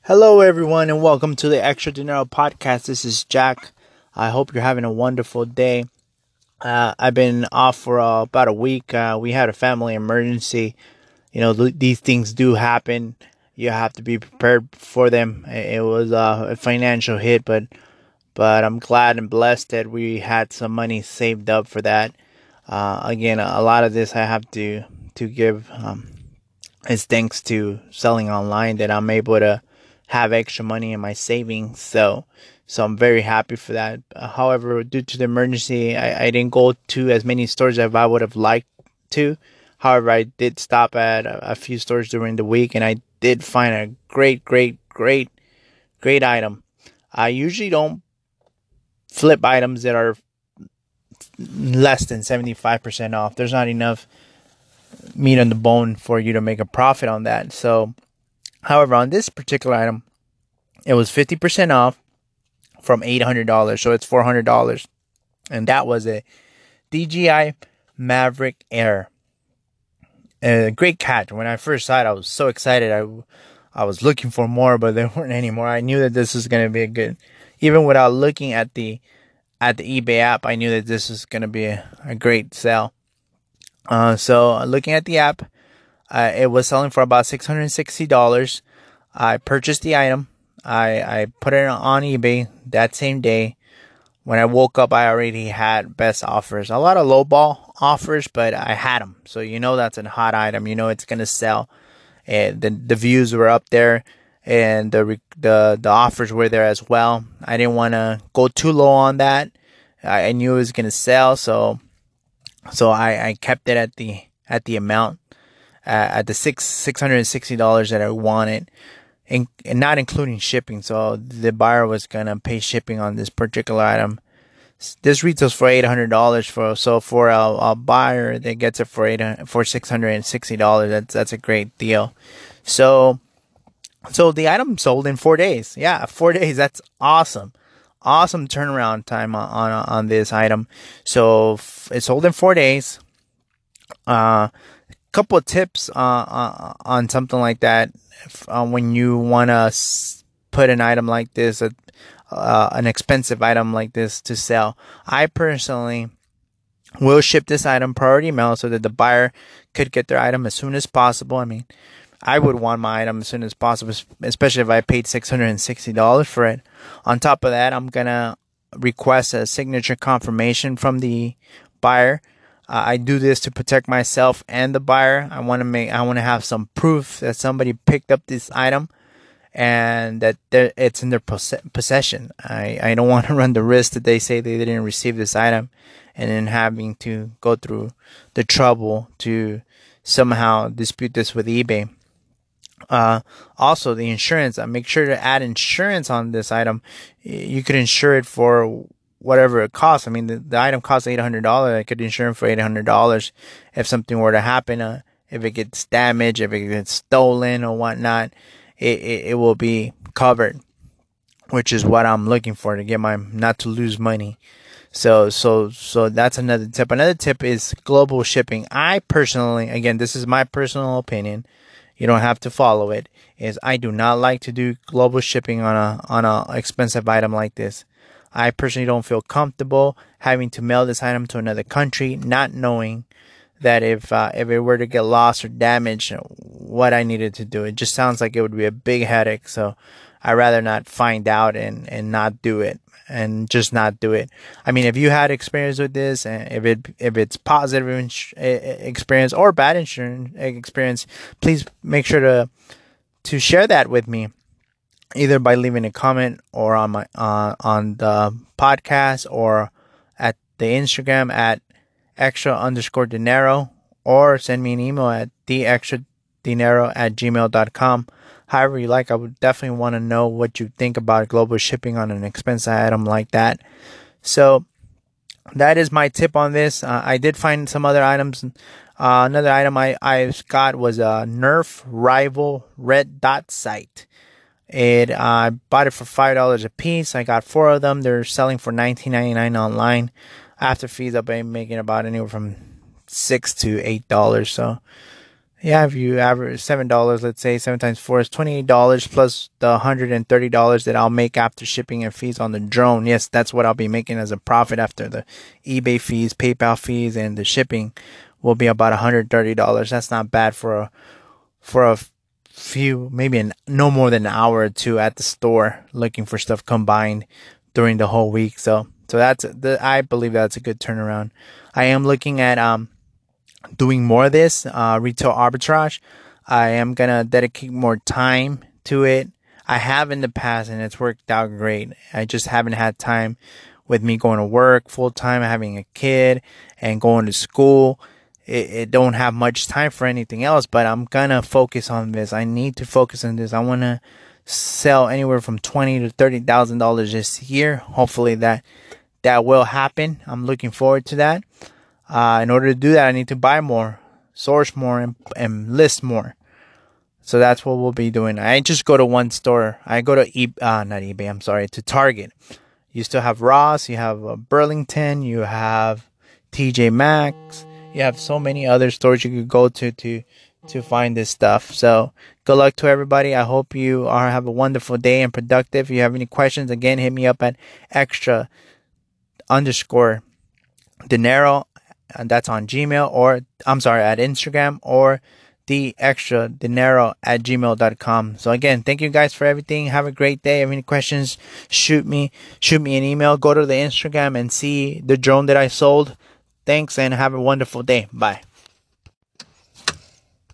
Hello, everyone, and welcome to the Extra Dinero podcast. This is Jack. I hope you're having a wonderful day. I've been off for about a week. We had a family emergency. These things do happen. You have to be prepared for them. It was a financial hit, but I'm glad and blessed that we had some money saved up for that. Again, a lot of this I have to give is thanks to selling online that I'm able to have extra money in my savings. So I'm very happy for that. However, due to the emergency, I didn't go to as many stores as I would have liked to. However, I did stop at a few stores during the week, and I did find a great item. I usually don't flip items that are less than 75% off. There's not enough meat on the bone for you to make a profit on that. So, however, on this particular item, it was 50% off from $800, so it's $400, and that was a DJI Mavic Air. A great catch. When I first saw it, I was so excited. I was looking for more, but there weren't any more. I knew that this was going to be a good, even without looking at the eBay app, I knew that this was going to be a great sale. So looking at the app, it was selling for about $660. I purchased the item. I put it on eBay that same day. When I woke up, I already had best offers. A lot of lowball offers, but I had them. So that's a hot item. It's going to sell. And the views were up there, and the offers were there as well. I didn't want to go too low on that. I knew it was going to sell, so I kept it at the amount, at the $660 that I wanted. And not including shipping, so the buyer was gonna pay shipping on this particular item. This retails for $800 for a buyer that gets it for $660. That's a great deal. So the item sold in 4 days. Yeah, 4 days. That's awesome. Awesome turnaround time on this item. So it sold in 4 days. Couple of tips on something like that. When you want to put an item like this, an expensive item like this to sell, I personally will ship this item priority mail so that the buyer could get their item as soon as possible. I mean, I would want my item as soon as possible, especially if I paid $660 for it. On top of that, I'm gonna request a signature confirmation from the buyer. I do this to protect myself and the buyer. I want to have some proof that somebody picked up this item and that it's in their possession. I don't want to run the risk that they say they didn't receive this item and then having to go through the trouble to somehow dispute this with eBay. Also, the insurance. Make sure to add insurance on this item. You could insure it for whatever it costs. I mean, the item costs $800. I could insure it for $800 if something were to happen. If it gets damaged, if it gets stolen or whatnot, it will be covered, which is what I'm looking for, to get not to lose money. So that's another tip. Another tip is global shipping. I personally, again, this is my personal opinion. You don't have to follow it. Is I do not like to do global shipping on a expensive item like this. I personally don't feel comfortable having to mail this item to another country, not knowing that if it were to get lost or damaged, what I needed to do. It just sounds like it would be a big headache. So I'd rather not find out and not do it, and just not do it. I mean, if you had experience with this, and if it's positive experience or bad insurance experience, please make sure to share that with me, either by leaving a comment or on my on the podcast, or at the Instagram at extra_dinero, or send me an email at theextradinero@gmail.com. However you like, I would definitely want to know what you think about global shipping on an expensive item like that. So that is my tip on this. I did find some other items. Another item I got was a Nerf Rival red dot sight. I bought it for $5 a piece. I got 4 of them. They're selling for $19.99 online. After fees, I'll be making about anywhere from $6 to $8. So Yeah, if you average $7, let's say 7 times 4 is $28 plus the $130 that I'll make after shipping and fees on the drone. Yes, that's what I'll be making as a profit after the eBay fees, PayPal fees, and the shipping will be about $130. That's not bad for a few, maybe no more than an hour or two at the store looking for stuff combined during the whole week. So I believe that's a good turnaround. I am looking at doing more of this retail arbitrage. I am gonna dedicate more time to it. I have in the past and it's worked out great. I just haven't had time with me going to work full time, having a kid, and going to school. It don't have much time for anything else, but I'm gonna focus on this. I need to focus on this. I wanna sell anywhere from $20,000 to $30,000 this year. Hopefully that will happen. I'm looking forward to that. In order to do that, I need to buy more, source more, and list more. So that's what we'll be doing. I just go to one store. I go to not eBay. I'm sorry, to Target. You still have Ross. You have Burlington. You have TJ Maxx. You have so many other stores you could go to find this stuff. So good luck to everybody. I hope you have a wonderful day and productive. If you have any questions, again, hit me up at extra_dinero, and that's on Gmail, or I'm sorry, at Instagram, or theextradinero@gmail.com. So again, thank you guys for everything. Have a great day. If you have any questions, shoot me an email. Go to the Instagram and see the drone that I sold. Thanks and have a wonderful day. Bye.